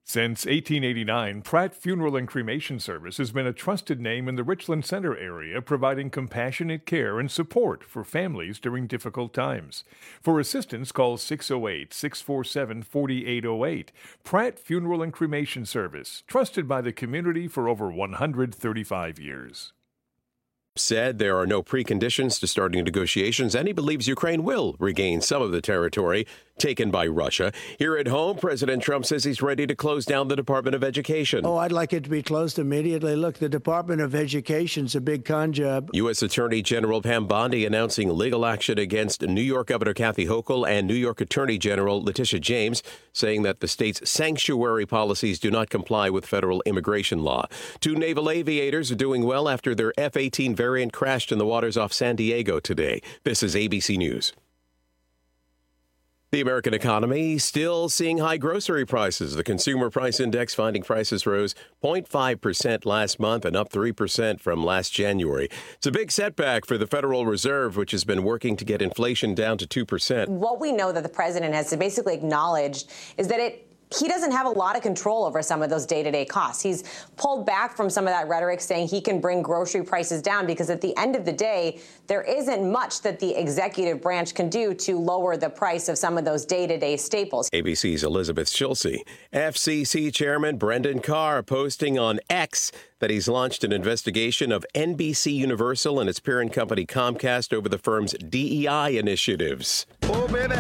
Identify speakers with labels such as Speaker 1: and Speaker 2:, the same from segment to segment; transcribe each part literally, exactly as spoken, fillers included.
Speaker 1: Since eighteen eighty-nine, Pratt Funeral and Cremation Service has been a trusted name in the Richland Center area, providing compassionate care and support for families during difficult times. For assistance, call six oh eight, six four seven, four eight oh eight. Pratt Funeral and Cremation Service, trusted by the community for over one hundred thirty-five years.
Speaker 2: Said there are no preconditions to starting negotiations, and he believes Ukraine will regain some of the territory taken by Russia. Here at home, President Trump says he's ready to close down the Department of Education.
Speaker 3: Oh, I'd like it to be closed immediately. Look, the Department of Education's a big con job.
Speaker 2: U S. Attorney General Pam Bondi announcing legal action against New York Governor Kathy Hochul and New York Attorney General Letitia James, saying that the state's sanctuary policies do not comply with federal immigration law. Two naval aviators are doing well after their F eighteen variant crashed in the waters off San Diego today. This is A B C News. The American economy still seeing high grocery prices. The Consumer Price Index finding prices rose zero point five percent last month and up three percent from last January. It's a big setback for the Federal Reserve, which has been working to get inflation down to two percent.
Speaker 4: What we know that the president has basically acknowledged is that it he doesn't have a lot of control over some of those day-to-day costs. He's pulled back from some of that rhetoric, saying he can bring grocery prices down, because at the end of the day, there isn't much that the executive branch can do to lower the price of some of those day-to-day staples.
Speaker 2: A B C's Elizabeth Schulze. F C C Chairman Brendan Carr posting on X that he's launched an investigation of N B C Universal and its parent company Comcast over the firm's D E I initiatives. Oh, baby,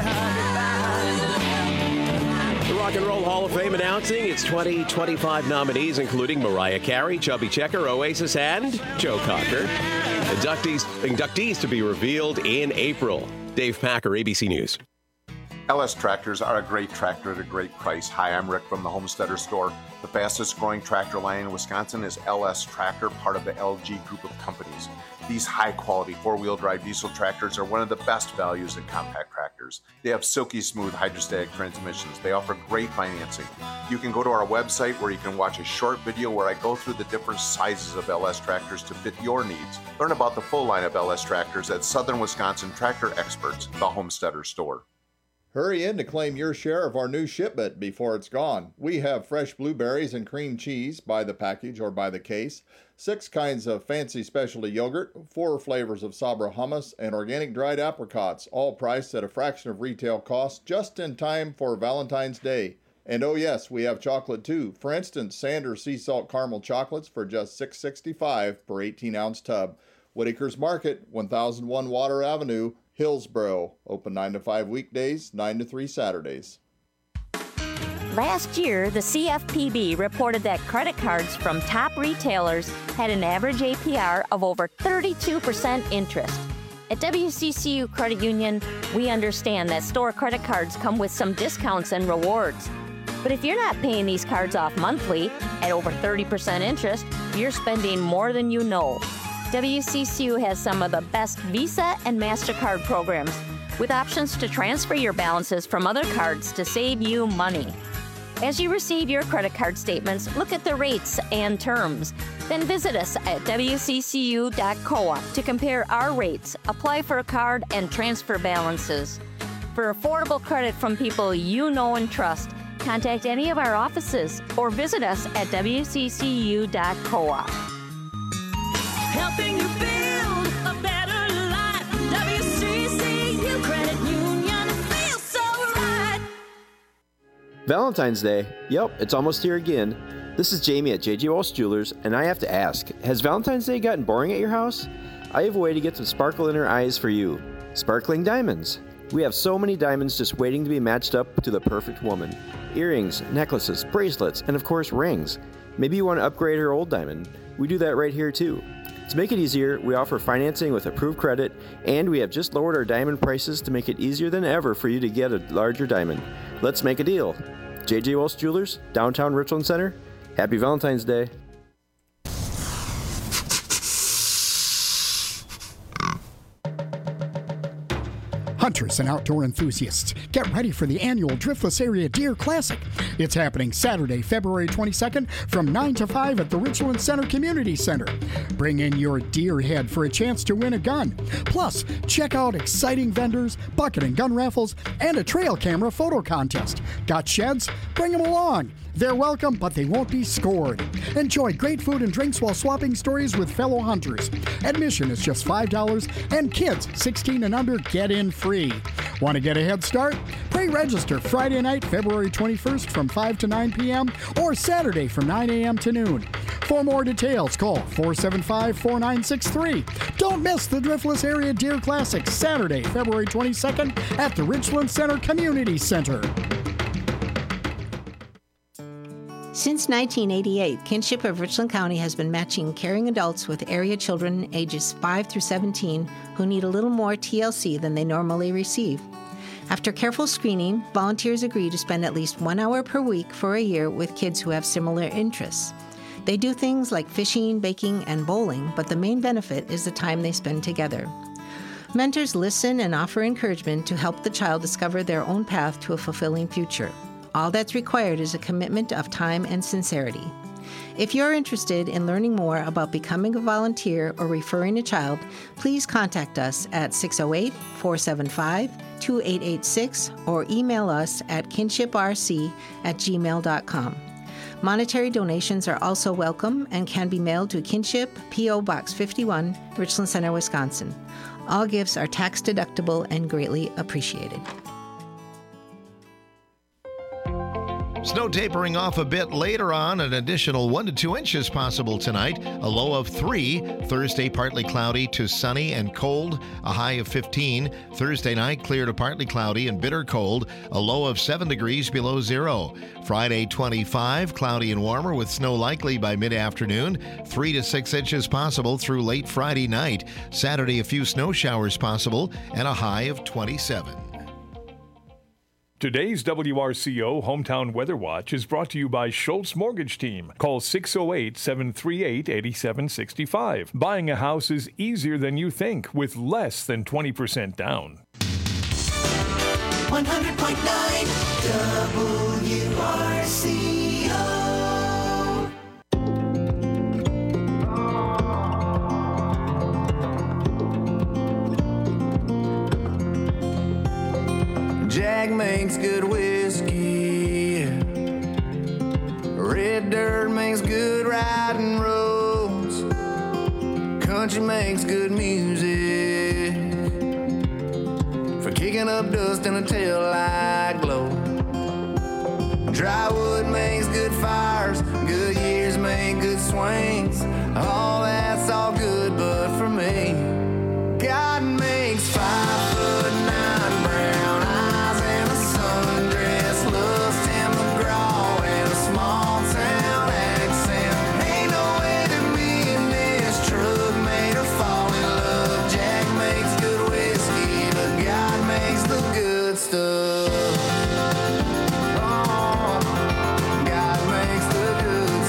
Speaker 2: Rock and Roll Hall of Fame announcing its twenty twenty-five nominees, including Mariah Carey, Chubby Checker, Oasis, and Joe Cocker. Inductees, inductees to be revealed in April. Dave Packer, A B C News.
Speaker 5: L S tractors are a great tractor at a great price. Hi, I'm Rick from the Homesteader Store. The fastest growing tractor line in Wisconsin is L S Tractor, part of the L G group of companies. These high-quality four-wheel drive diesel tractors are one of the best values in compact tractors. They have silky smooth hydrostatic transmissions. They offer great financing. You can go to our website where you can watch a short video where I go through the different sizes of L S tractors to fit your needs. Learn about the full line of L S tractors at Southern Wisconsin Tractor Experts, the Homesteader Store.
Speaker 6: Hurry in to claim your share of our new shipment before it's gone. We have fresh blueberries and cream cheese by the package or by the case, six kinds of fancy specialty yogurt, four flavors of Sabra hummus, and organic dried apricots, all priced at a fraction of retail cost, just in time for Valentine's Day. And oh yes, we have chocolate too. For instance, Sanders Sea Salt Caramel Chocolates for just six dollars and sixty-five cents per eighteen ounce tub. Whitaker's Market, one thousand one Water Avenue, Hillsboro. Open nine to five weekdays, nine to three Saturdays.
Speaker 7: Last year, the C F P B reported that credit cards from top retailers had an average A P R of over thirty-two percent interest. At W C C U Credit Union, we understand that store credit cards come with some discounts and rewards. But if you're not paying these cards off monthly at over thirty percent interest, you're spending more than you know. W C C U has some of the best Visa and MasterCard programs, with options to transfer your balances from other cards to save you money. As you receive your credit card statements, look at the rates and terms. Then visit us at W C C U dot coop to compare our rates, apply for a card, and transfer balances. For affordable credit from people you know and trust, contact any of our offices or visit us at W C C U dot coop.
Speaker 8: Helping you build a better life. W C C U Credit Union feels so right.
Speaker 9: Valentine's Day. Yep, it's almost here again. This is Jamie at J J Walsh Jewelers, and I have to ask, has Valentine's Day gotten boring at your house? I have a way to get some sparkle in her eyes for you. Sparkling diamonds. We have so many diamonds just waiting to be matched up to the perfect woman. Earrings, necklaces, bracelets, and of course rings. Maybe you want to upgrade her old diamond. We do that right here too. To make it easier, we offer financing with approved credit, and we have just lowered our diamond prices to make it easier than ever for you to get a larger diamond. Let's make a deal. J J Walsh Jewelers, downtown Richland Center. Happy Valentine's Day.
Speaker 10: Hunters and outdoor enthusiasts, get ready for the annual Driftless Area Deer Classic. It's happening Saturday, February twenty-second from nine to five at the Richland Center Community Center. Bring in your deer head for a chance to win a gun. Plus, check out exciting vendors, bucket and gun raffles, and a trail camera photo contest. Got sheds? Bring them along. They're welcome, but they won't be scored. Enjoy great food and drinks while swapping stories with fellow hunters. Admission is just five dollars, and kids sixteen and under get in free. Want to get a head start? Pre-register Friday night, February twenty-first from five to nine p.m. or Saturday from nine a.m. to noon. For more details, call four seven five, four nine six three. Don't miss the Driftless Area Deer Classic, Saturday, February twenty-second at the Richland Center Community Center.
Speaker 11: Since nineteen eighty-eight, Kinship of Richland County has been matching caring adults with area children ages five through seventeen who need a little more T L C than they normally receive. After careful screening, volunteers agree to spend at least one hour per week for a year with kids who have similar interests. They do things like fishing, baking, and bowling, but the main benefit is the time they spend together. Mentors listen and offer encouragement to help the child discover their own path to a fulfilling future. All that's required is a commitment of time and sincerity. If you're interested in learning more about becoming a volunteer or referring a child, please contact us at six oh eight, four seven five, two eight eight six or email us at kinshiprc at gmail dot com. Monetary donations are also welcome and can be mailed to Kinship, P O. Box fifty-one, Richland Center, Wisconsin. All gifts are tax deductible and greatly appreciated.
Speaker 12: Snow tapering off a bit later on, an additional one to two inches possible tonight. A low of three. Thursday, partly cloudy to sunny and cold. A high of fifteen. Thursday night, clear to partly cloudy and bitter cold. A low of seven degrees below zero. Friday, twenty-five. Cloudy and warmer with snow likely by mid-afternoon. Three to six inches possible through late Friday night. Saturday, a few snow showers possible and a high of twenty-seven.
Speaker 1: Today's W R C O Hometown Weather Watch is brought to you by Schultz Mortgage Team. Call six oh eight, seven three eight, eight seven six five. Buying a house is easier than you think with less than twenty percent down.
Speaker 8: one hundred point nine W R C O.
Speaker 13: Jack makes good whiskey. Red dirt makes good riding roads. Country makes good music for kicking up dust in a taillight glow. Dry wood makes good fires. Good years make good swings. All that's all good, but for me, God makes five foot nine brown eyes and a sundress, lust and McGraw and a small town accent. Ain't no way that me and this truck made her fall in love. Jack makes good whiskey, but God makes the good stuff. Oh, God makes the good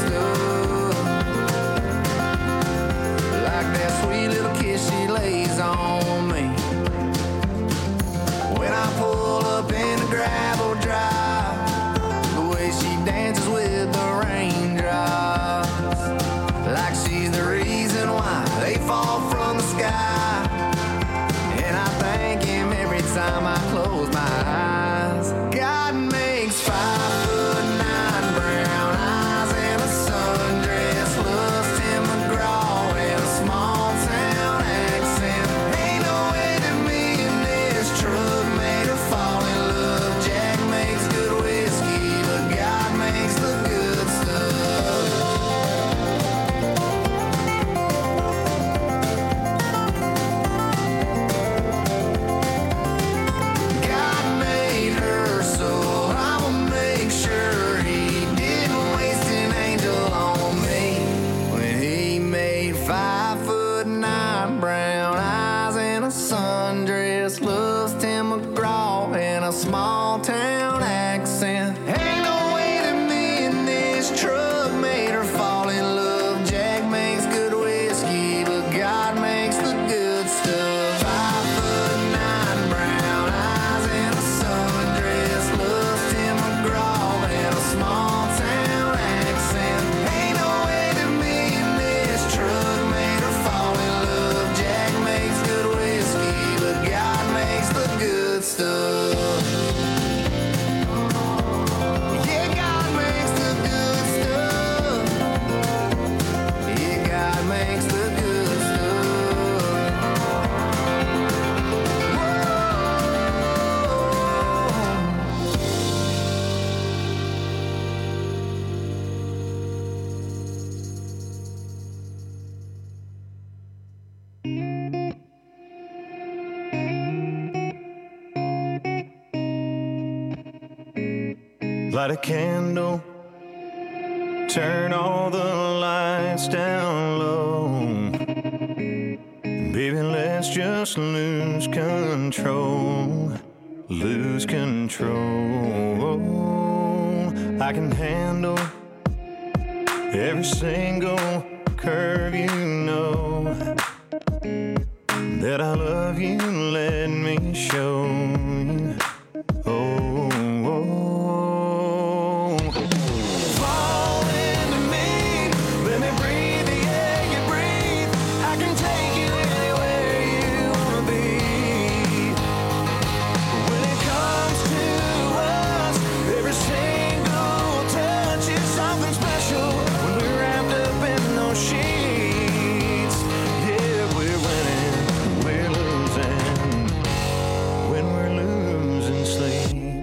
Speaker 14: Light a candle, turn all the lights down low. Baby, let's just lose control, lose control. I can handle every single curve, you know that I love you, let me show you. Oh, oh. Fall into me, let me breathe the air you breathe. I can take you anywhere you wanna be. When it comes to us, every single touch is something special. When we're wrapped up in those sheets, yeah, we're winning, we're losing. When we're losing sleep.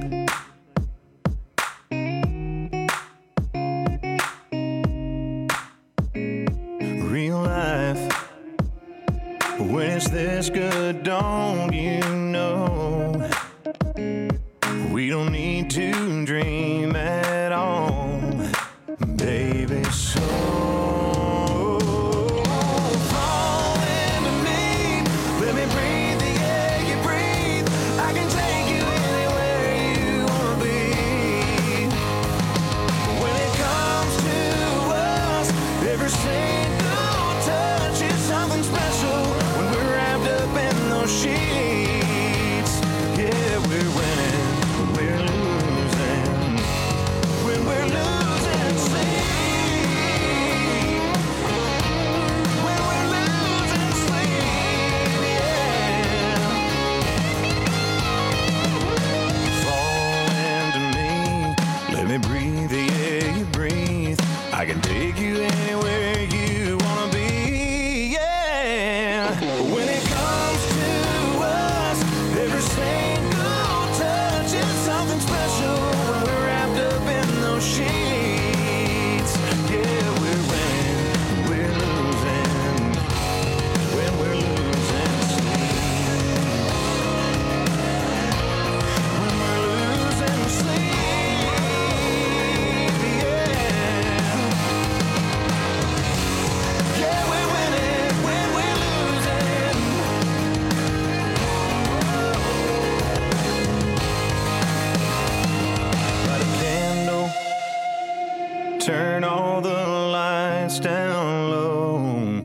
Speaker 14: Real life, when it's this good, don't you know? We don't need to dream at all, baby, so fall into me, let me breathe the air you breathe. I can take you anywhere you wanna be. When it comes to us, every single touch is something special. When we're wrapped up in those sheets, yeah, we're winning, we're losing. When we're losing sleep, when we're losing sleep, yeah. Fall into me, let me breathe the air you breathe. I can take you anywhere you wanna be, yeah. When it comes to us, every single touch is something special. When we're wrapped up in those sheets, yeah, we're winning, we're losing. When we're losing sleep, when we're losing sleep, yeah. Yeah, we're winning when we're losing. Light a candle, turn all the lights down low.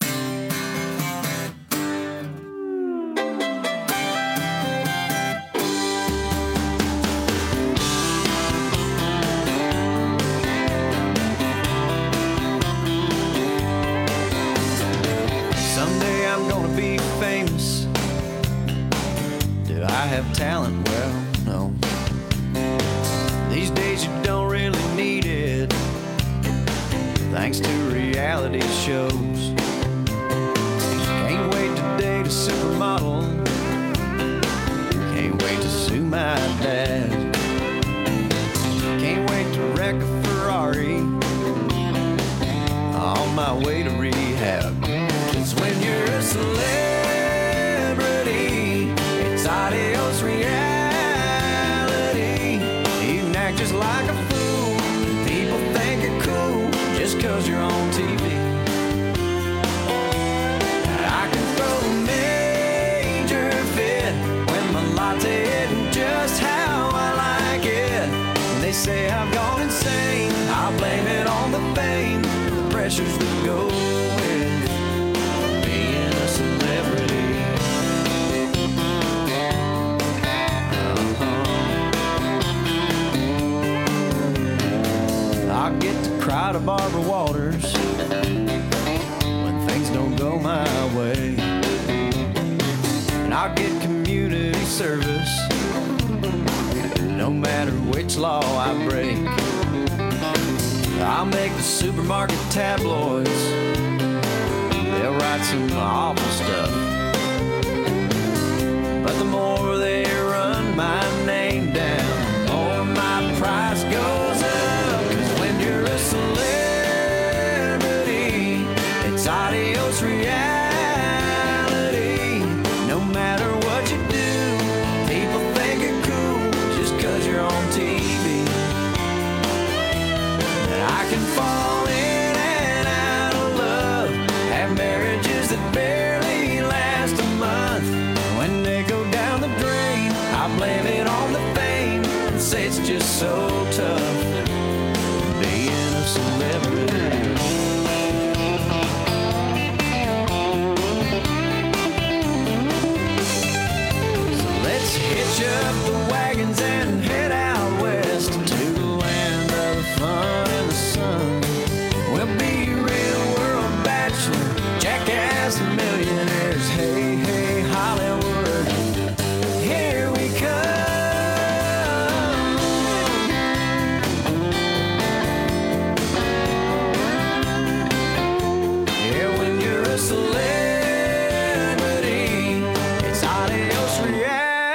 Speaker 14: Someday I'm gonna be famous. Do I have talent? Well, no. These days you don't really need it, thanks to reality shows. Can't wait to date a supermodel. Can't wait to sue my dad. Can't wait to wreck a Ferrari on my way to rehab. 'Cause when you're a celebrity, it's adios reality. You can act just like a fool. People think you're cool just 'cause you're on T V. I can throw a major fit when my latte isn't just how I like it. They say I've gone insane. I'll blame it on the fame, the pressures that go with being a celebrity. Uh-huh. I get to cry to Barbara Walters when things don't go my way, and I'll get community service no matter which law I break. I'll make the supermarket tabloids, they'll write some awful stuff, but the more they run my name down, the more my price goes up. 'Cause when you're a celebrity, it's adios reality. No matter what you do, people think you're cool just 'cause you're on T V. can fall in and out of love, have marriages that barely last a month. When they go down the drain, I blame it on the fame and say it's just so tough being a celebrity. Hitch up the wagons and head out west to the land of the fun and the sun. We'll be real world bachelor, jackass millionaires. Hey, hey, Hollywood, here we come. Yeah, when you're a celebrity, it's adios reality.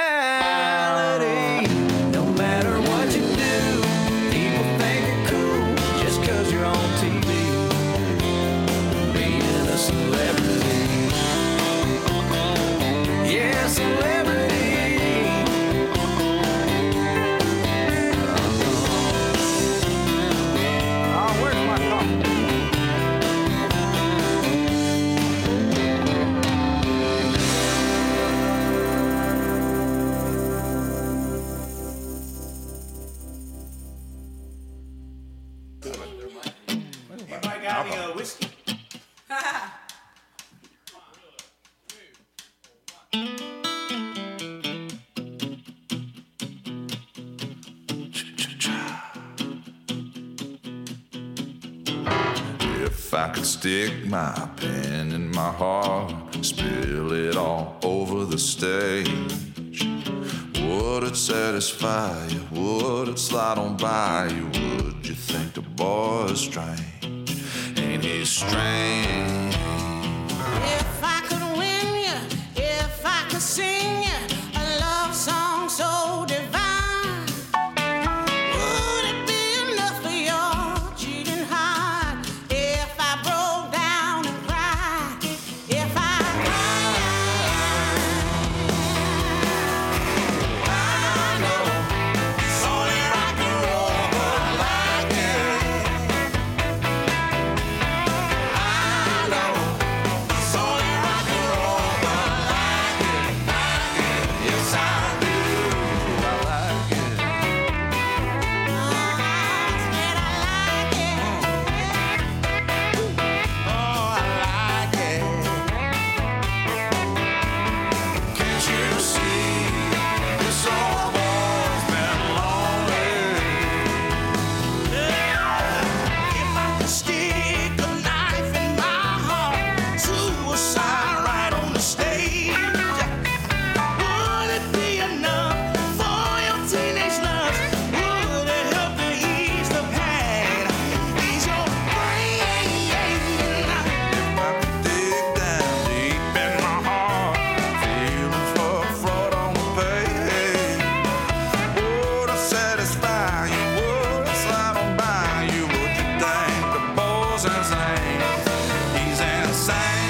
Speaker 15: If I could stick my pen in my heart, spill it all over the stage, would it satisfy you? Would it slide on by you? Would you think the boy is strange? Ain't he strange?
Speaker 8: If I could win you, if I could sing you a love song so divine, would it be enough for your cheating heart? If I broke down and cried, if I cried, I know it's only rock and roll, but I like it. I know it's only rock and roll, but I like it, like it. Yes, I do. I like it. I said I like it. Oh, I like it. Can't you see this old boy's been lonely? If I could stick a knife in my heart, suicide right on the stage, would it be enough for your teenage love? Would it help to ease the pain, ease your brain?
Speaker 15: If I could dig down deep in my heart, feeling for fraud on the page, would I satisfy you? Would I slide on by you? Would you think the boy's insane? He's insane.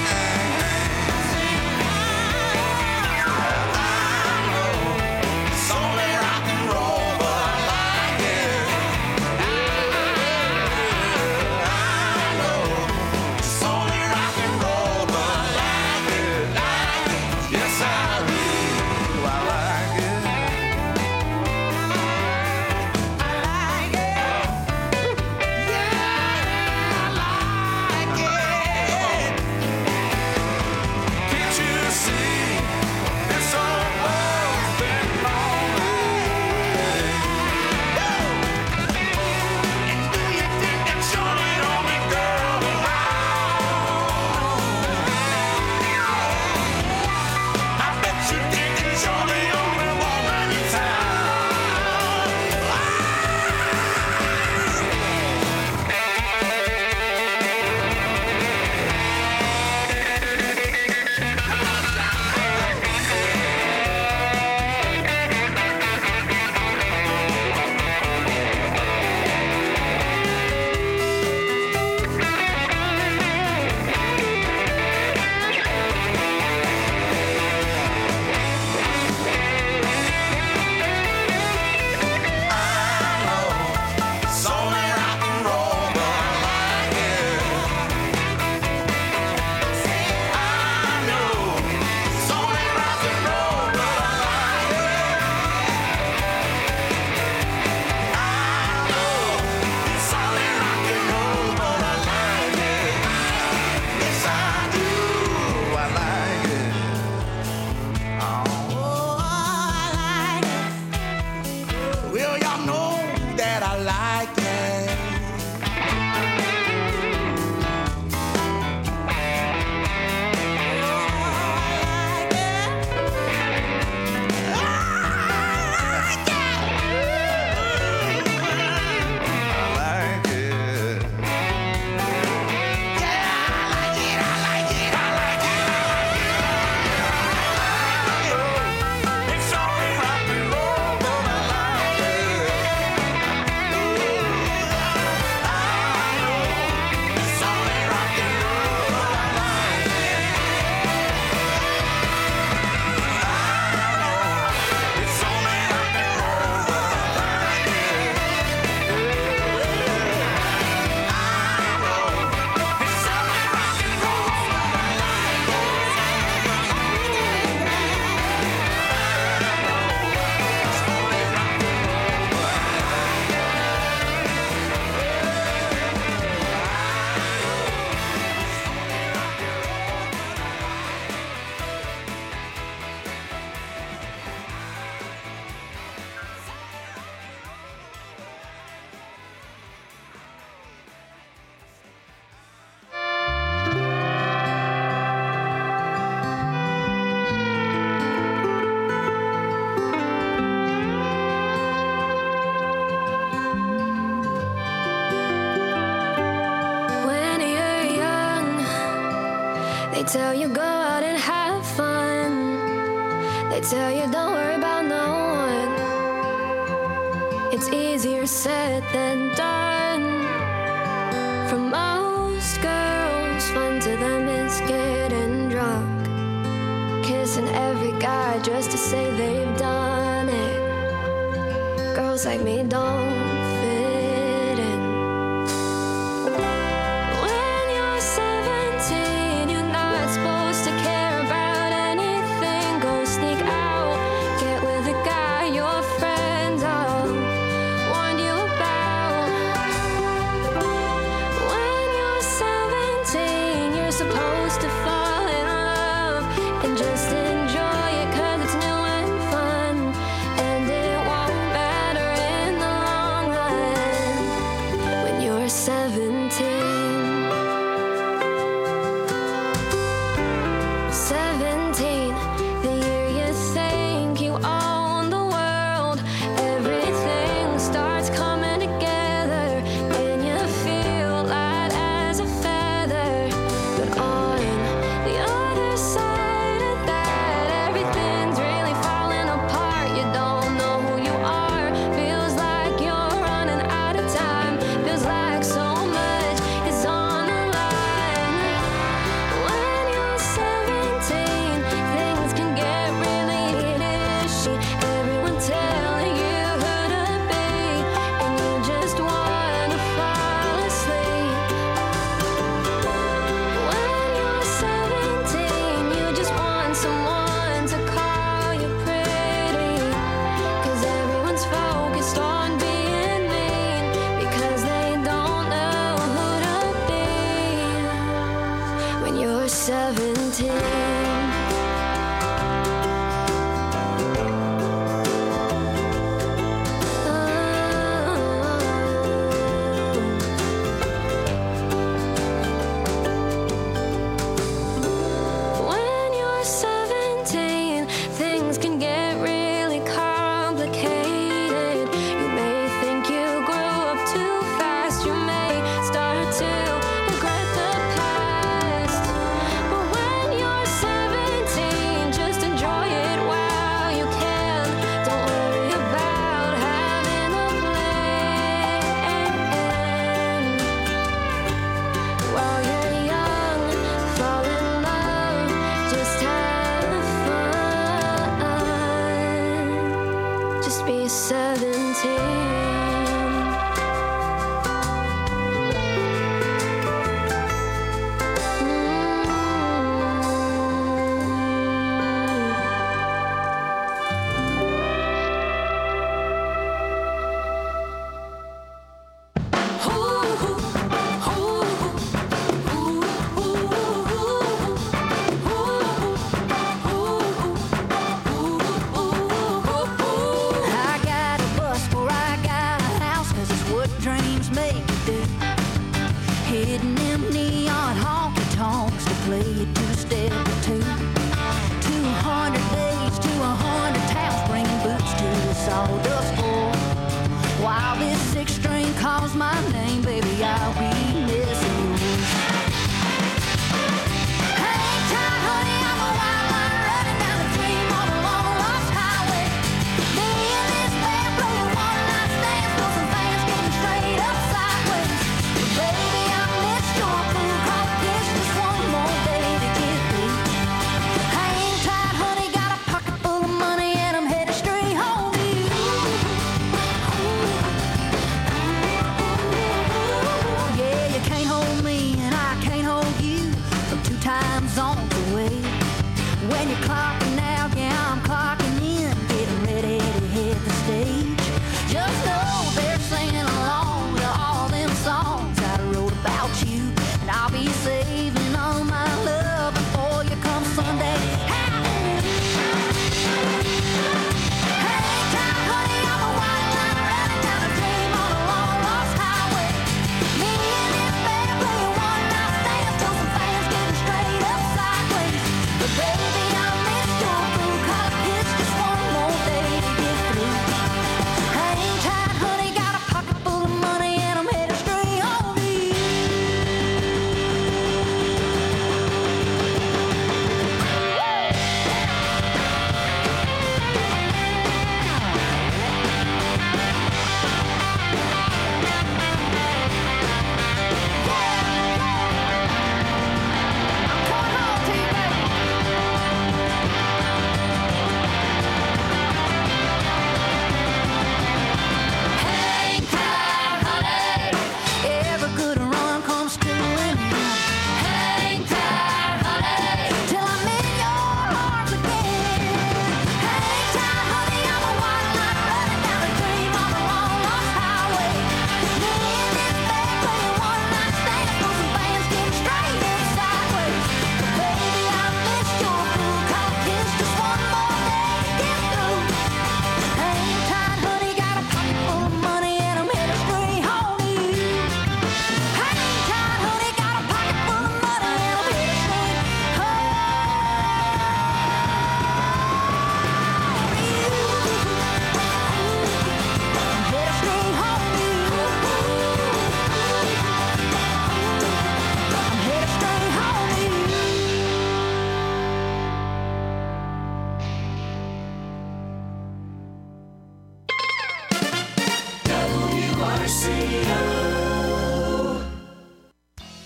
Speaker 8: It's only rock and roll, but I like it. I know it's only rock and roll, but I like it, like it.
Speaker 15: Yes, I do. I like it.
Speaker 8: I like it. Yeah, I like
Speaker 16: tell you go out and have fun. They tell you don't worry about no one. It's easier said than done. For most girls, fun to them is getting drunk, kissing every guy just to say they've done it. Girls like me don't fit in. When you're seventeen, you're not supposed to care about anything. Go sneak out, get with a guy your friends all warned you about. When you're seventeen, you're supposed to fall in love and just enjoy it 'cause it's new and fun, and it won't matter in the long run when you're seventeen. seventeen, the year you think you own the world. Everything starts coming together and you feel light as a feather. But on the other side of that, everything's really falling apart. You don't know who you are. Feels like you're running out of time. Feels like so much is on the line. When you're seventeen, things can get really ishy. Everyone telling you who to be, and you just wanna fall asleep. When you're seventeen, you just want someone to call you pretty, 'cause everyone's focused on being mean, because they don't know who to be when you're seventeen. When you're seventeen, things can get really complicated. You may think you grew up too fast. You may start to regret the past. But when you're seventeen, just enjoy it while you can. Don't worry about having a plan. While you're young, fall in love, just have fun. Just be seventeen.
Speaker 17: I got a bus where I got a house, 'cause it's what dreams make you do. Hitting them neon honky tonks to play it two-step or two. Two hundred days to a hundred towns, bringing boots to a sawdust floor. While this six string calls my name, baby, I'll be missing you. Hang tight, honey, I'm a wildlife running down the dream on a long lost highway. Me and this band playing one night stands, till some fans getting straight up sideways. But baby, I missed your food competition, just one more day to get me. Hang tight, honey, got a pocket full of money and I'm headed straight home to you.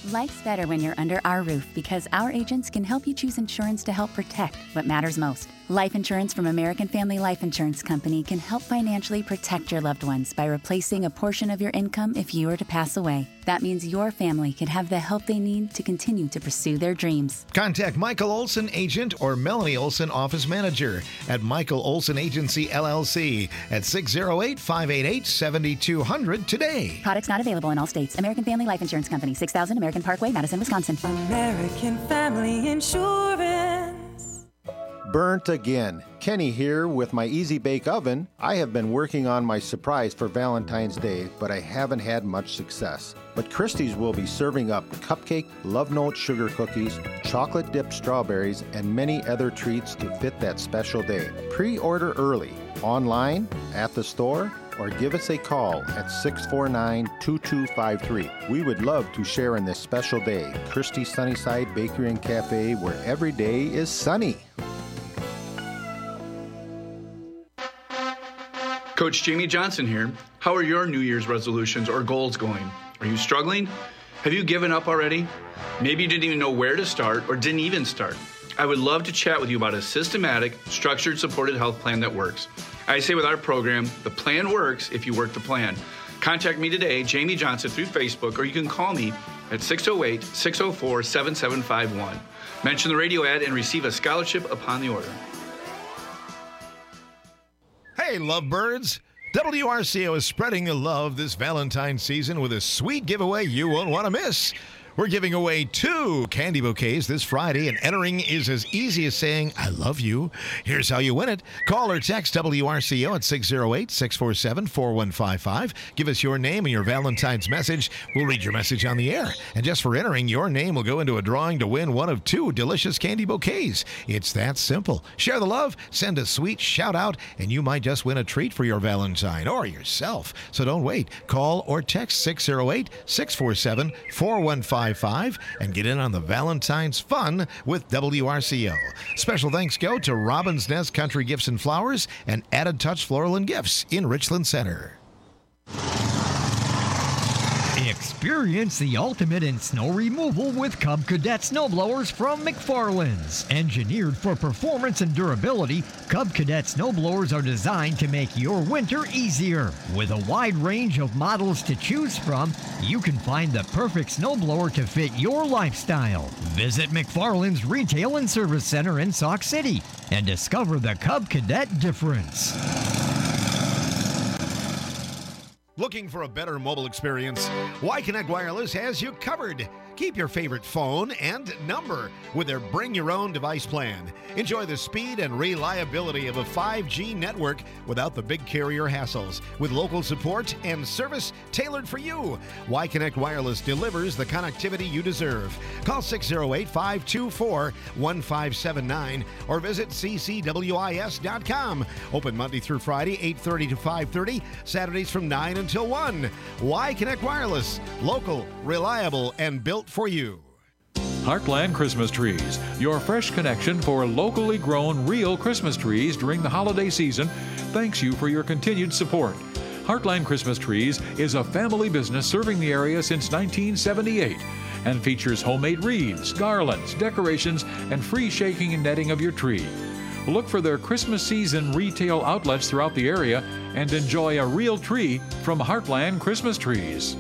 Speaker 18: Life's better when you're under our roof because our agents can help you choose insurance to help protect what matters most. Life insurance from American Family Life Insurance Company can help financially protect your loved ones by replacing a portion of your income if you were to pass away. That means your family can have the help they need to continue to pursue their dreams.
Speaker 12: Contact Michael Olson, agent, or Melanie Olson, office manager, at Michael Olson Agency, L L C, at six oh eight, five eight eight, seven two zero zero today.
Speaker 18: Products not available in all states. American Family Life Insurance Company, six thousand American Parkway, Madison, Wisconsin.
Speaker 19: American Family Insurance.
Speaker 20: Burnt again. Kenny here with my Easy Bake Oven. I have been working on my surprise for Valentine's Day, but I haven't had much success. But Christie's will be serving up cupcake, love note sugar cookies, chocolate dipped strawberries, and many other treats to fit that special day. Pre-order early, online, at the store, or give us a call at six four nine, two two five three. We would love to share in this special day. Christie's Sunnyside Bakery and Cafe, where every day is sunny.
Speaker 21: Coach Jamie Johnson here. How are your New Year's resolutions or goals going? Are you struggling? Have you given up already? Maybe you didn't even know where to start or didn't even start. I would love to chat with you about a systematic, structured, supported health plan that works. I say with our program, the plan works if you work the plan. Contact me today, Jamie Johnson, through Facebook, or you can call me at six oh eight, six oh four, seven seven five one. Mention the radio ad and receive a scholarship upon the order.
Speaker 12: Hey, lovebirds! W R C O is spreading the love this Valentine's season with a sweet giveaway you won't want to miss. We're giving away two candy bouquets this Friday, and entering is as easy as saying, I love you. Here's how you win it. Call or text W R C O at six oh eight, six four seven, four one five five. Give us your name and your Valentine's message. We'll read your message on the air. And just for entering, your name will go into a drawing to win one of two delicious candy bouquets. It's that simple. Share the love, send a sweet shout out, and you might just win a treat for your Valentine or yourself. So don't wait. Call or text six oh eight, six four seven, four one five five and get in on the Valentine's fun with W R C O. Special thanks go to Robin's Nest Country Gifts and Flowers and Added Touch Floral and Gifts in Richland Center.
Speaker 22: Experience the ultimate in snow removal with Cub Cadet snowblowers from McFarland's. Engineered for performance and durability, Cub Cadet snowblowers are designed to make your winter easier. With a wide range of models to choose from, you can find the perfect snowblower to fit your lifestyle. Visit McFarland's Retail and Service Center in Sauk City and discover the Cub Cadet difference.
Speaker 12: Looking for a better mobile experience? Y-Connect Wireless has you covered. Keep your favorite phone and number with their Bring Your Own Device plan. Enjoy the speed and reliability of a five G network without the big carrier hassles, with local support and service tailored for you. Y-Connect Wireless delivers the connectivity you deserve. Call six oh eight, five two four, one five seven nine or visit c c w i s dot com. Open Monday through Friday, eight thirty to five thirty, Saturdays from nine until one. Y-Connect Wireless, local, reliable, and built for you.
Speaker 23: Heartland Christmas Trees, your fresh connection for locally grown real Christmas trees during the holiday season, thanks you for your continued support. Heartland Christmas Trees is a family business serving the area since nineteen seventy-eight and features homemade wreaths, garlands, decorations, and free shaking and netting of your tree. Look for their Christmas season retail outlets throughout the area and enjoy a real tree from Heartland Christmas Trees.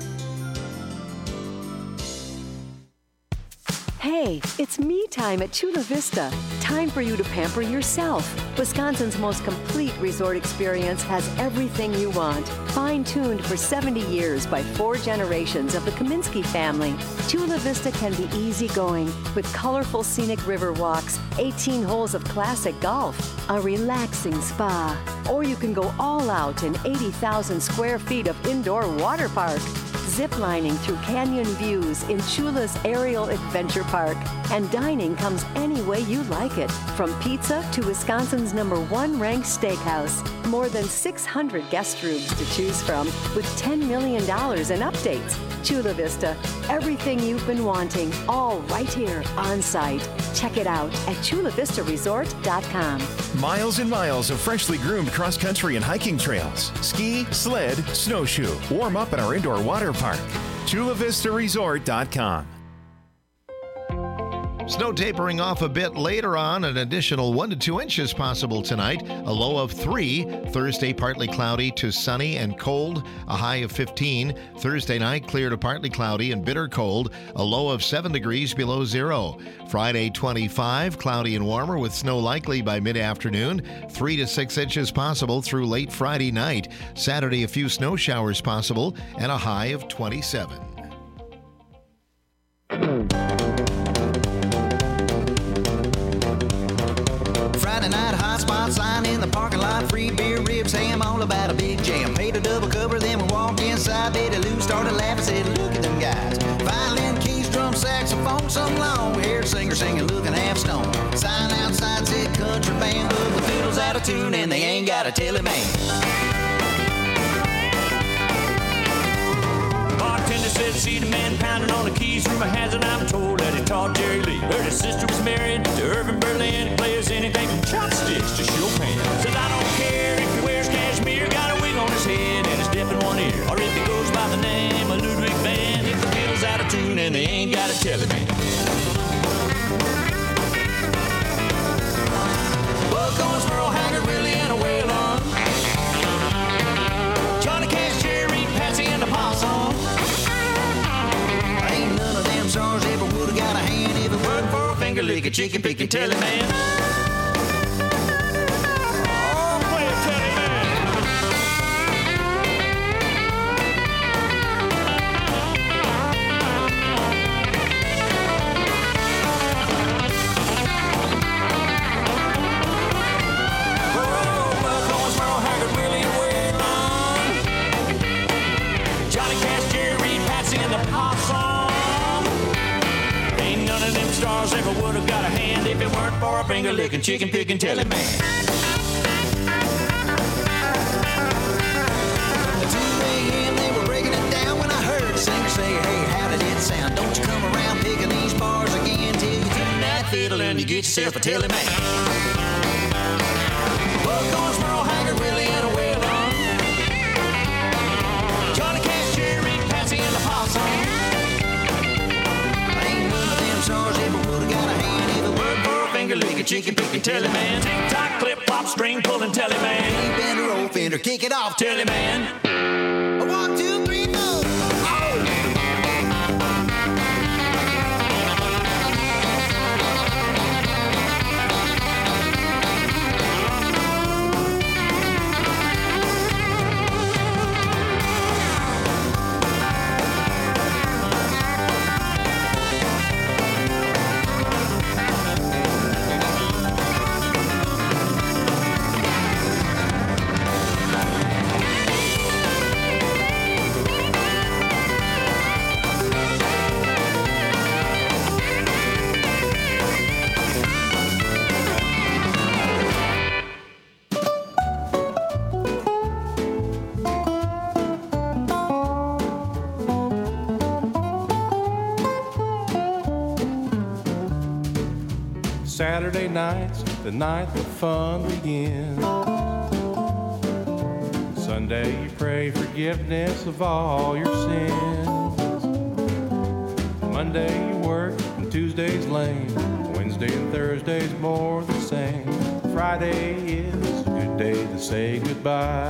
Speaker 24: Hey, it's me time at Chula Vista. Time for you to pamper yourself. Wisconsin's most complete resort experience has everything you want. Fine-tuned for seventy years by four generations of the Kaminsky family. Chula Vista can be easygoing with colorful scenic river walks, eighteen holes of classic golf, a relaxing spa, or you can go all out in eighty thousand square feet of indoor water park. Ziplining through canyon views in Chula's Aerial Adventure Park. And dining comes any way you like it, from pizza to Wisconsin's number one ranked steakhouse. More than six hundred guest rooms to choose from with ten million dollars in updates. Chula Vista, everything you've been wanting, all right here on site. Check it out at chula vista resort dot com.
Speaker 25: Miles and miles of freshly groomed cross-country and hiking trails. Ski, sled, snowshoe. Warm up at our indoor water park. Chula Vista Resort dot com.
Speaker 12: Snow tapering off a bit later on, an additional one to two inches possible tonight. A low of three. Thursday, partly cloudy to sunny and cold. A high of fifteen. Thursday night, clear to partly cloudy and bitter cold. A low of seven degrees below zero. Friday, twenty-five. Cloudy and warmer with snow likely by mid-afternoon. Three to six inches possible through late Friday night. Saturday, a few snow showers possible and a high of twenty-seven.
Speaker 2: Friday night hot spot sign in the parking lot, free beer, ribs, ham, all about a big jam. Paid a double cover, then we walked inside. Betty Lou started laughing, said, look at them guys. Violin, keys, drum, saxophone, some long-haired singer singing, looking half stoned. Sign outside said country band, but the fiddle's out of tune and they ain't got a telly man.
Speaker 3: Bartender said, see the man pounding on the keys. Rumor has it I'm told that he taught Jerry Lee. Heard his sister was married to Irving Berlin. He plays anything from chopsticks to Chopin. Says I don't care if he wears cashmere, got a wig on his head and he's deaf in one ear, or if he goes by the name of Ludwig van. If the fiddle's out of tune and they ain't got a telly man. Buck Owens, Merle Haggard, Willie, and a Waylon. Johnny Cash, Jerry, Patsy, and the Possum. Ain't none of them stars ever would have got a hand if it weren't for a finger licking, chicken picking telly man. Oh, play a telly man. Oh, Buck Owens, Merle Haggard, Willie, and Waylon. Johnny Cash, Jerry, Patsy, and the Possum. Ain't none of them stars ever would have got a hand if it weren't for a finger licking, chicken picking telly man.
Speaker 2: At two a.m. they were breaking it down when I heard the singer say, hey, how did it sound? Don't you come around picking these bars again till you tune that fiddle and you get yourself a telly man. Buck Owens, Merle Haggard, Willie, and a Waylon. Johnny Cash, Jerry, Patsy, and the Possum. Stars ever would have got a hand if it weren't for a finger licking, chicken picking telly man. Tick tock, clip flop, string pulling telly man. Hey, bender, old fender, kick it off telly man. One, two, three, four. Oh!
Speaker 4: Saturday nights, the night the fun begins. Sunday you pray forgiveness of all your sins. Monday you work and Tuesday's lame. Wednesday and Thursday's more the same. Friday is a good day to say goodbye.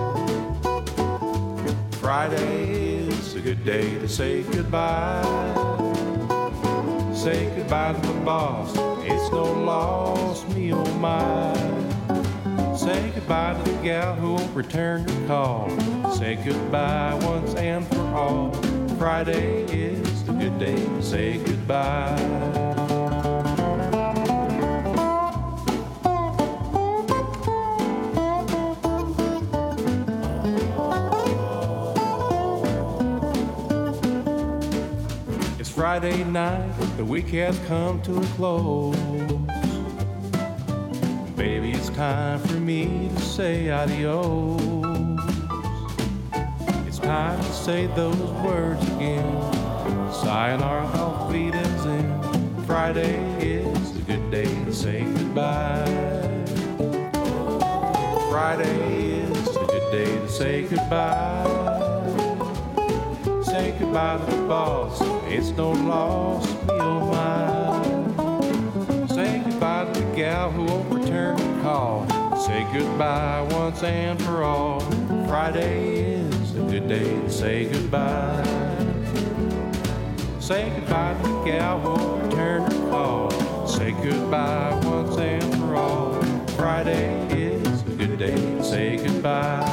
Speaker 4: Friday is a good day to say goodbye. Say goodbye to the boss. It's no loss, me oh my. Say goodbye to the gal who won't return your call. Say goodbye once and for all. Friday is a good day to say goodbye. Friday night, the week has come to a close. Baby, it's time for me to say adios. It's time to say those words again. Sayonara, auf Wiedersehen. Friday is a good day to say goodbye. Friday is a good day to say goodbye. Say goodbye to the boss. It's no loss, me oh my. Say goodbye to the gal who won't return the call. Say goodbye once and for all. Friday is a good day to say goodbye. Say goodbye to the gal who won't return her call. Say goodbye once and for all. Friday is a good day to say goodbye.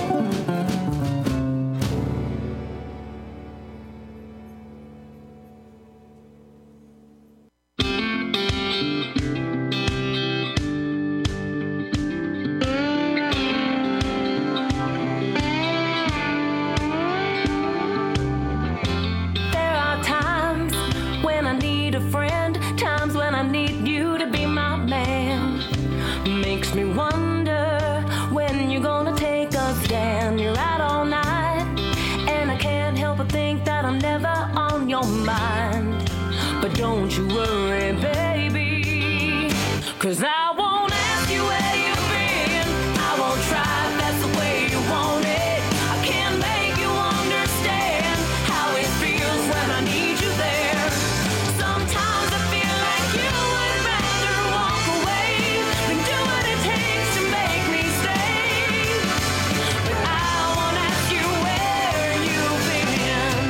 Speaker 5: Don't you worry, baby, 'cause I won't ask you where you've been. I won't try if that's the way you want it. I can't make you understand how it feels when I need you there. Sometimes I feel like you would rather walk away than do what it takes to make me stay. But I won't ask you where you've been.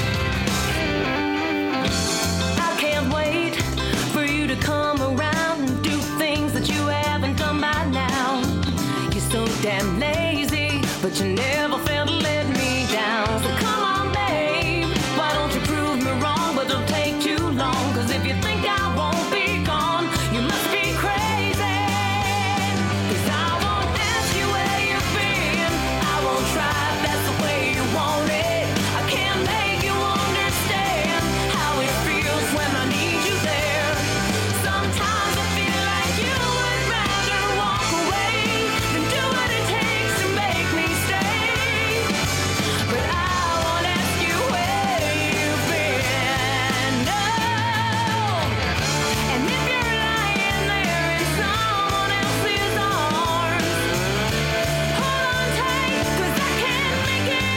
Speaker 5: I can't wait for you to come around and do things that you haven't done by now. You're so damn lazy, but you never fail to let me down. So come on, babe, why don't you prove me wrong? But don't take too long, 'cause if you think I won't be gone, you must be crazy. 'Cause I won't ask you where you've been. I won't try if that's the way you want it. I can't make you understand how it feels when I need you there. Sometimes I feel like you would rather walk away than do what it takes to make me stay. But I won't ask you where you've been. No. And if you're lying there in someone else's arms, hold on tight, 'cause I can't make it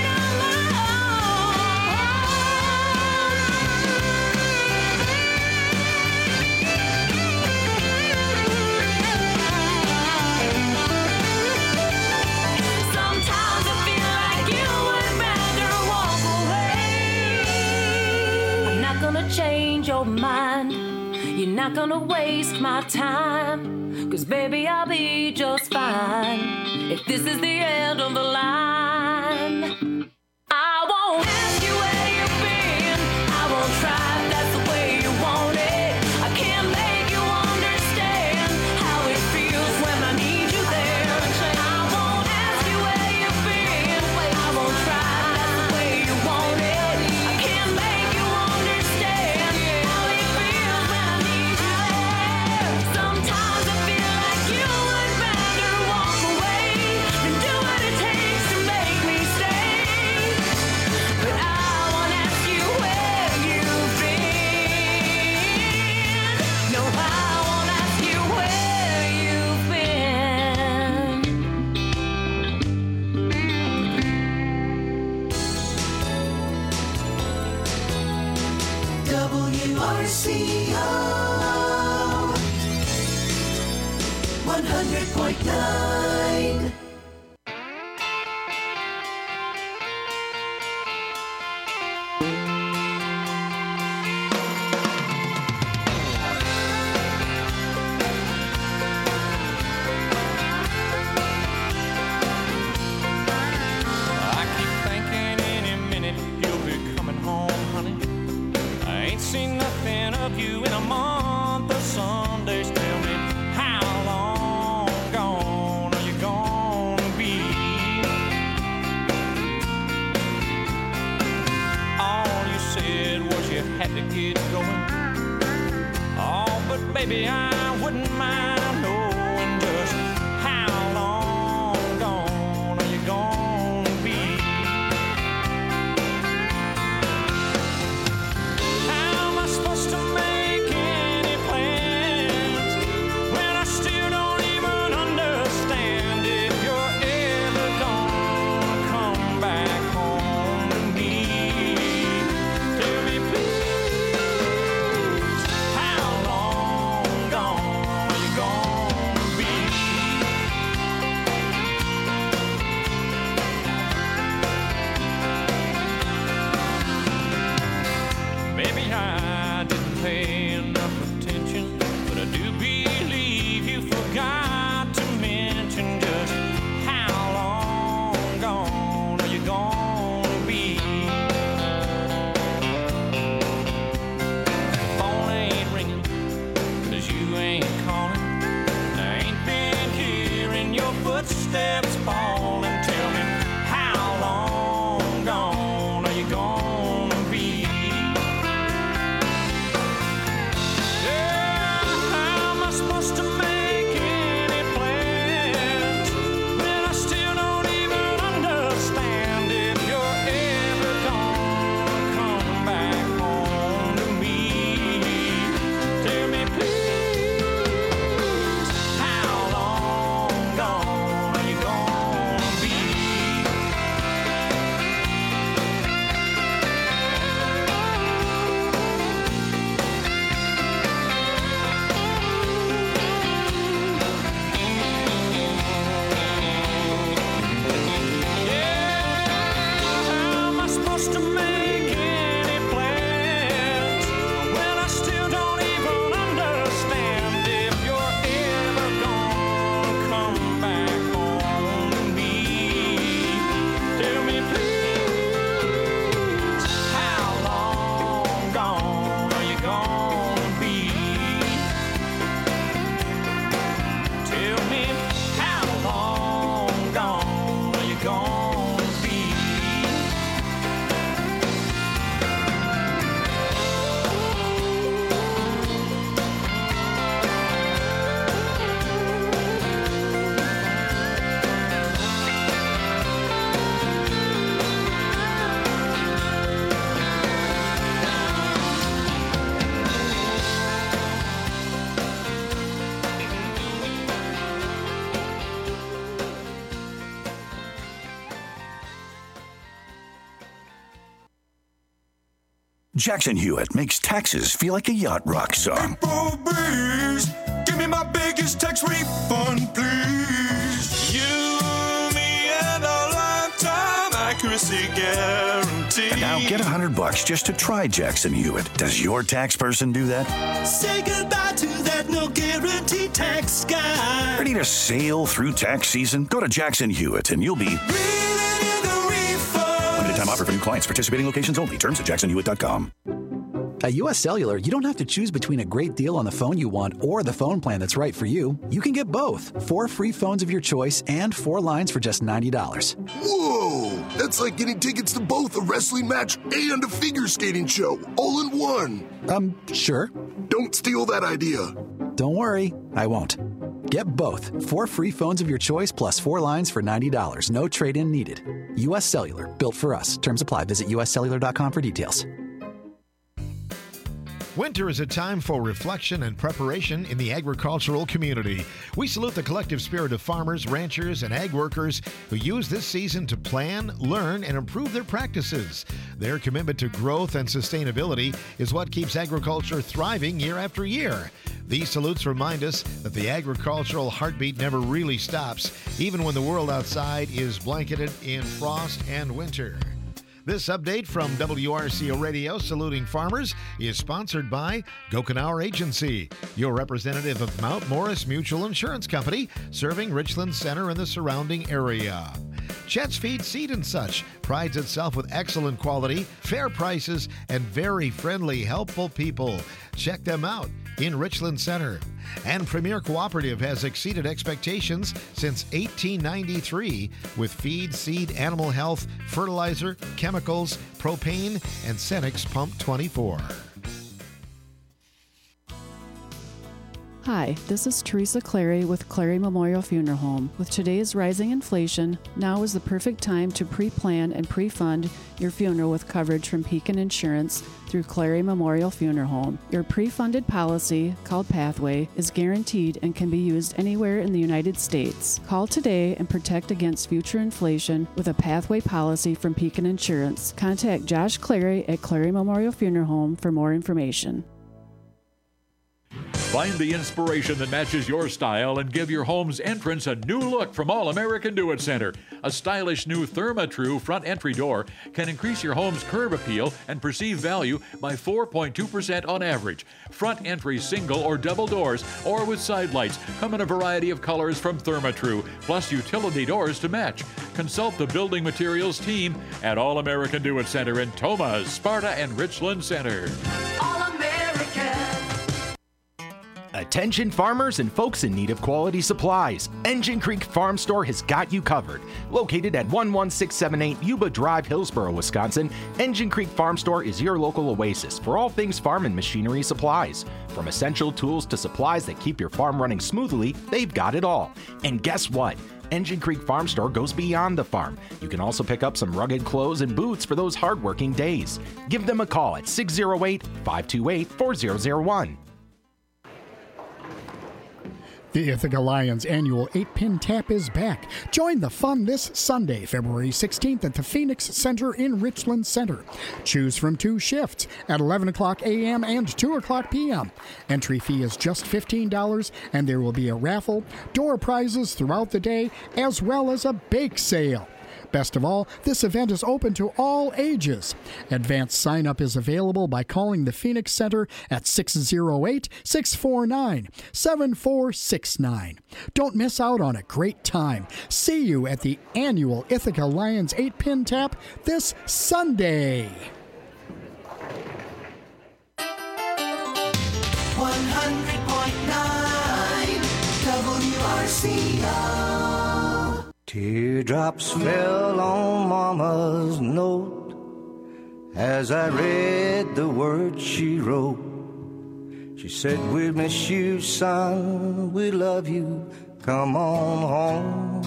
Speaker 5: Sometimes I feel like you would rather walk away. I'm not gonna change your mind. You're not gonna waste my time. 'Cause baby, I'll be just fine if this is the end of the line. I won't ask you where you've been. I won't try if that's the way you want it. I can't make you understand how it feels when I need you there. I won't ask you where you've been. I won't try if that's the way you want it. I can't make you understand how it feels when I need you there. Sometimes I feel like you would rather walk away than do what it takes to make me stay. But I won't ask you where you've been. No, I won't ask you where you've been.
Speaker 8: W R C O one hundred point nine.
Speaker 3: I keep thinking any minute you'll be coming home, honey. I ain't seen nothing of you in a month of Sundays. Tell me, how long gone are you gonna be? All you said was you had to get going. Oh, but baby, I wouldn't mind knowing just how long gone are you gonna be? How am I supposed to make any plans when I still don't even understand if you're ever gonna come back home to me?
Speaker 6: Jackson Hewitt makes taxes feel like a yacht rock song.
Speaker 8: April breeze, give me my biggest tax refund, please. You, me, and a lifetime accuracy guarantee.
Speaker 6: And now get a hundred bucks just to try Jackson Hewitt. Does your tax person do that?
Speaker 8: Say goodbye to that no guarantee tax guy.
Speaker 6: Ready to sail through tax season? Go to Jackson Hewitt and you'll be
Speaker 8: Reeling in the refund.
Speaker 6: limited time offer for new clients. Participating locations only. Terms at jackson hewitt dot com.
Speaker 7: At U S Cellular, you don't have to choose between a great deal on the phone you want or the phone plan that's right for you. You can get both. Four free phones of your choice and four lines for just ninety dollars.
Speaker 9: Whoa! That's like getting tickets to both a wrestling match and a figure skating show, all in one.
Speaker 7: Um, sure.
Speaker 9: Don't steal that idea.
Speaker 7: Don't worry, I won't. Get both. Four free phones of your choice plus four lines for ninety dollars. No trade-in needed. U S Cellular, built for us. Terms apply. Visit U S cellular dot com for details.
Speaker 12: Winter is a time for reflection and preparation in the agricultural community. We salute the collective spirit of farmers, ranchers, and ag workers who use this season to plan, learn, and improve their practices. Their commitment to growth and sustainability is what keeps agriculture thriving year after year. These salutes remind us that the agricultural heartbeat never really stops, even when the world outside is blanketed in frost and winter. This update from W R C O Radio Saluting Farmers is sponsored by Gokenauer Agency, your representative of Mount Morris Mutual Insurance Company, serving Richland Center and the surrounding area. Chet's Feed Seed and Such prides itself with excellent quality, fair prices, and very friendly, helpful people. Check them out in Richland Center. And Premier Cooperative has exceeded expectations since eighteen ninety-three with feed, seed, animal health, fertilizer, chemicals, propane, and Cenex Pump twenty-four.
Speaker 10: Hi, this is Teresa Clary with Clary Memorial Funeral Home. With today's rising inflation, now is the perfect time to pre-plan and pre-fund your funeral with coverage from Pekin Insurance through Clary Memorial Funeral Home. Your pre-funded policy, called Pathway, is guaranteed and can be used anywhere in the United States. Call today and protect against future inflation with a Pathway policy from Pekin Insurance. Contact Josh Clary at Clary Memorial Funeral Home for more information.
Speaker 23: Find the inspiration that matches your style and give your home's entrance a new look from All American Do-It Center. A stylish new ThermaTrue front entry door can increase your home's curb appeal and perceived value by four point two percent on average. Front entry single or double doors or with side lights come in a variety of colors from ThermaTrue, plus utility doors to match. Consult the building materials team at All American Do-It Center in Thomas, Sparta, and Richland Center.
Speaker 25: Attention farmers and folks in need of quality supplies. Engine Creek Farm Store has got you covered. Located at one one six seven eight Yuba Drive, Hillsboro, Wisconsin, Engine Creek Farm Store is your local oasis for all things farm and machinery supplies. From essential tools to supplies that keep your farm running smoothly, they've got it all. And guess what? Engine Creek Farm Store goes beyond the farm. You can also pick up some rugged clothes and boots for those hard-working days. Give them a call at six oh eight, five two eight, four zero zero one.
Speaker 11: The Ithaca Lions annual eight-pin tap is back. Join the fun this Sunday, February sixteenth at the Phoenix Center in Richland Center. Choose from two shifts at eleven o'clock a.m. and two o'clock p.m. Entry fee is just fifteen dollars, and there will be a raffle, door prizes throughout the day, as well as a bake sale. Best of all, this event is open to all ages. Advanced sign-up is available by calling the Phoenix Center at six oh eight, six four nine, seven four six nine. Don't miss out on a great time. See you at the annual Ithaca Lions eight-pin tap this Sunday.
Speaker 8: one hundred point nine W R C O.
Speaker 26: Teardrops fell on Mama's note as I read the words she wrote. She said, "We miss you, son, we love you, come on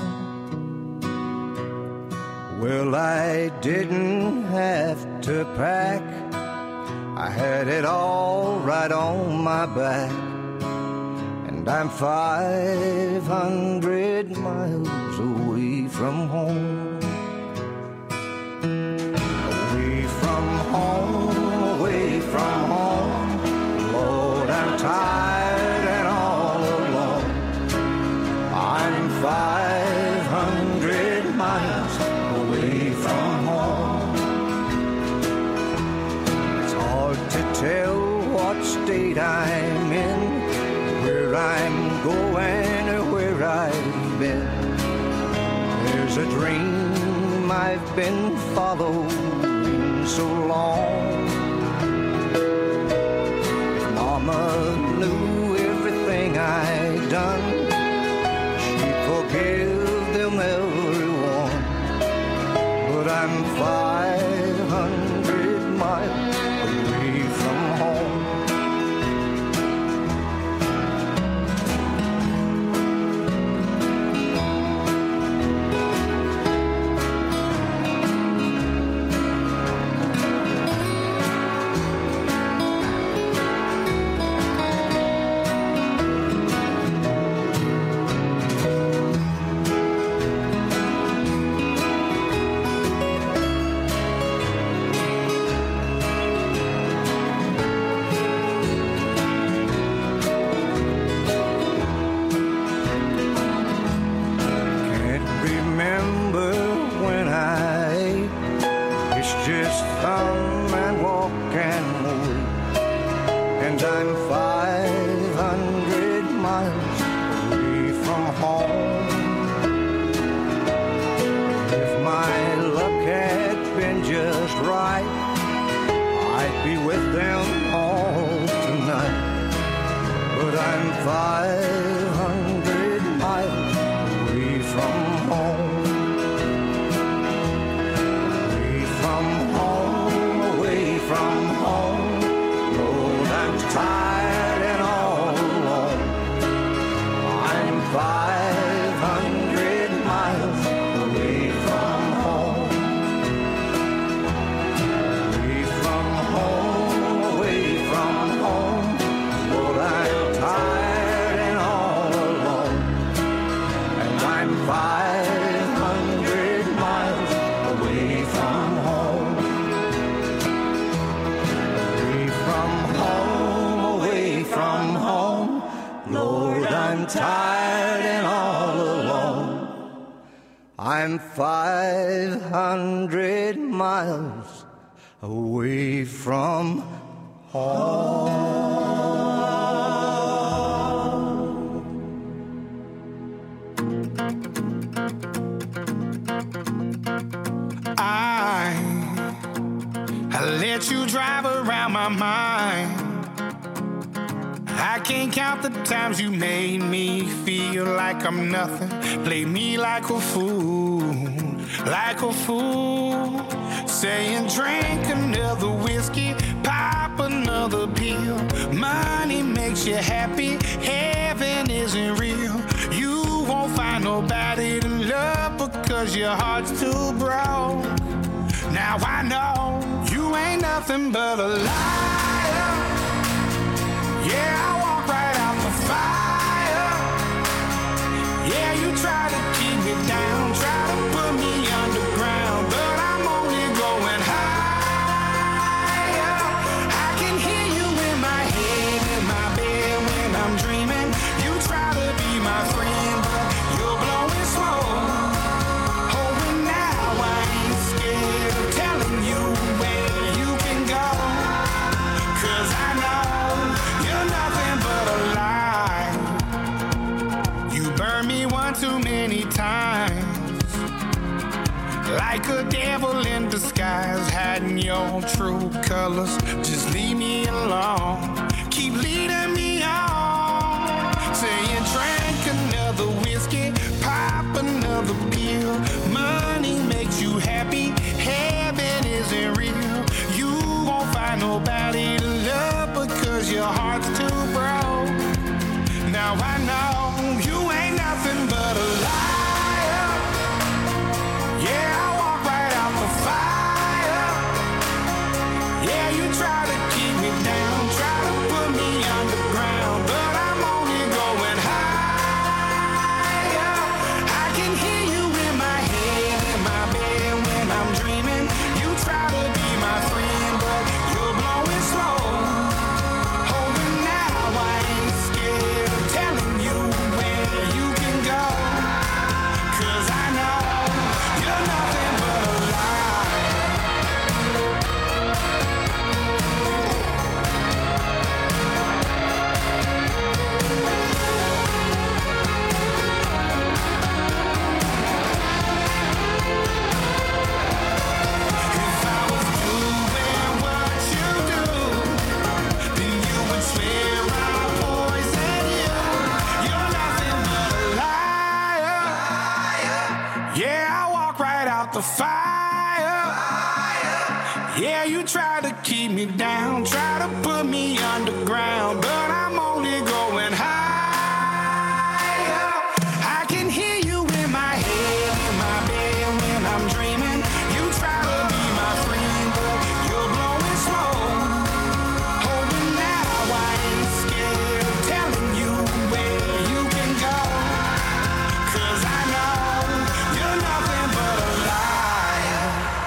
Speaker 26: home." Well, I didn't have to pack, I had it all right on my back. And I'm five hundred miles away from home. Away from home, away state I'm in, where I'm going or where I've been. There's a dream I've been following so long. If Mama knew everything I'd done, she'd forgive them everyone. But I'm five hundred miles away from home. I'm five hundred miles away from home.
Speaker 8: I, I let you drive around my mind. I can't count the times you made me feel like I'm nothing. Play me like a fool, like a fool. Saying drink another whiskey, pop another pill. Money makes you happy, heaven isn't real. You won't find nobody to love because your heart's too broke. Now I know you ain't nothing but a liar. Yeah, I walk right out the fire. Yeah, you try to keep me down, try to put me underground, but I'm only going higher. I can hear you in my head, in my bed when I'm dreaming. You try to be my friend, but you're blowing smoke. Oh, and now I ain't scared of telling you where you can go, 'cause I know you're nothing but a lie. You burned me one too many times, like a devil in disguise, hiding your true colors. Just leave me alone, keep leading me on. Saying drink another whiskey, pop another pill. Money makes you happy, heaven isn't real. You won't find nobody to love because your heart's too broke. Now I know you ain't nothing but a liar. Yeah, I walk right out the fire. Yeah, you try to keep me down, try to put me underground, but I'm only going higher. I can hear you in my head, in my bed when I'm dreaming. You try to be my friend, but you're blowing slow. Oh, and now I ain't scared of telling you a fire. fire. Yeah, you try to keep me down, try to put me underground, but I'm only going higher. I can hear you in my head, in my bed when I'm dreaming. You try to be my friend, but you're blowing smoke. Oh, but now I ain't scared of telling you where you can go, 'cause I know you're nothing but a liar.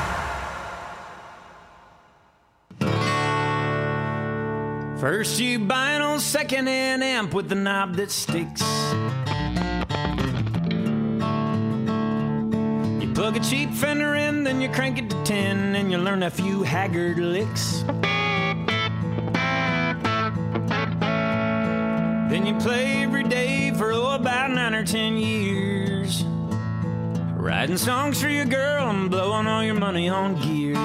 Speaker 1: First you buy an old second-hand amp with the knob that sticks. You plug a cheap Fender in, then you crank it to ten, and you learn a few haggard licks. Then you play every day for oh, about nine or ten years, writing songs for your girl and blowing all your money on gear.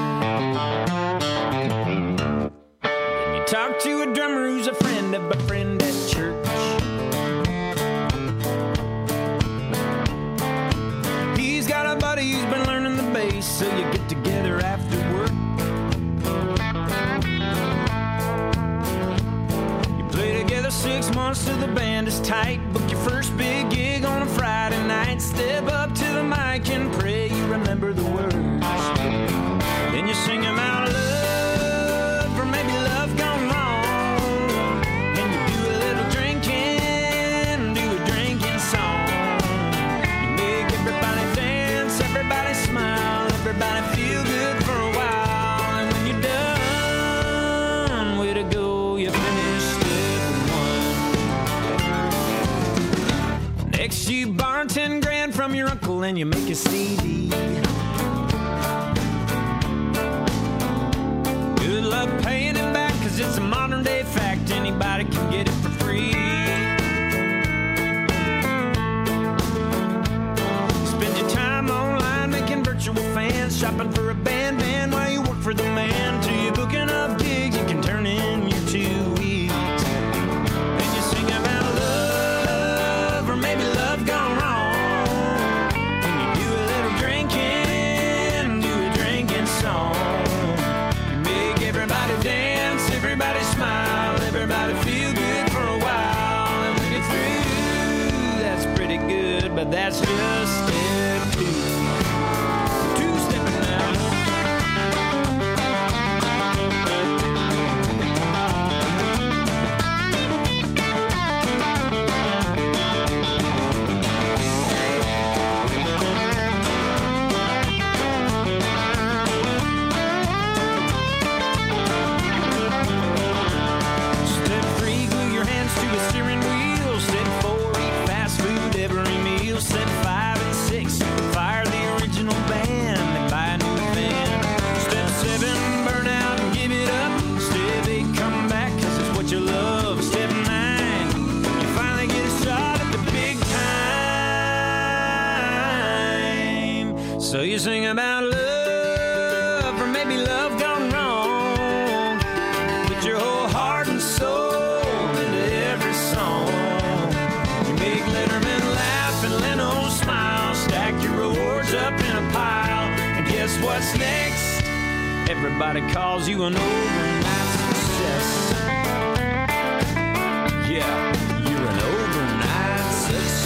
Speaker 1: Then you talk to a drummer who's a friend of a friend at church. He's got a buddy who's been learning the bass, so you get together after work. You play together six months till the band is tight. Book your first big gig on a Friday night. Step up to the mic and pray you remember the words. Then you sing them out loud, or maybe love gone wrong. And you do a little drinking, do a drinking song. You make everybody dance, everybody smile, everybody feel good for a while. And when you're done, way to go, you finished step one. Next you borrow ten grand from your uncle and you make a C D. Good luck paying him back, 'cause it's a modern day fact, anybody can get it for free. Spend your time online making virtual fans, shopping for a band band while you work for the man, till you're booking up gigs you can turn in your two weeks. And you sing about love, or maybe love gone wrong. And you do a little drinking, do a drinking song. You make everybody dance, everybody smile, everybody feel good for a while. And when you're through, that's pretty good, but that's just step two. Two stepping now. Step three, glue your hands to a steering wheel. Step four, eat fast food every meal. Step five and six, fire the original band and buy a new van. Step seven, burn out and give it up. Step eight, come back 'cause it's what you love. Step nine, you finally get a shot at the big time. So you sing about love, or maybe love gone wrong. Put your whole heart and soul into every song. You make Letterman laugh and Leno smile. Stack your rewards up in a pile. And guess what's next? Everybody calls you an old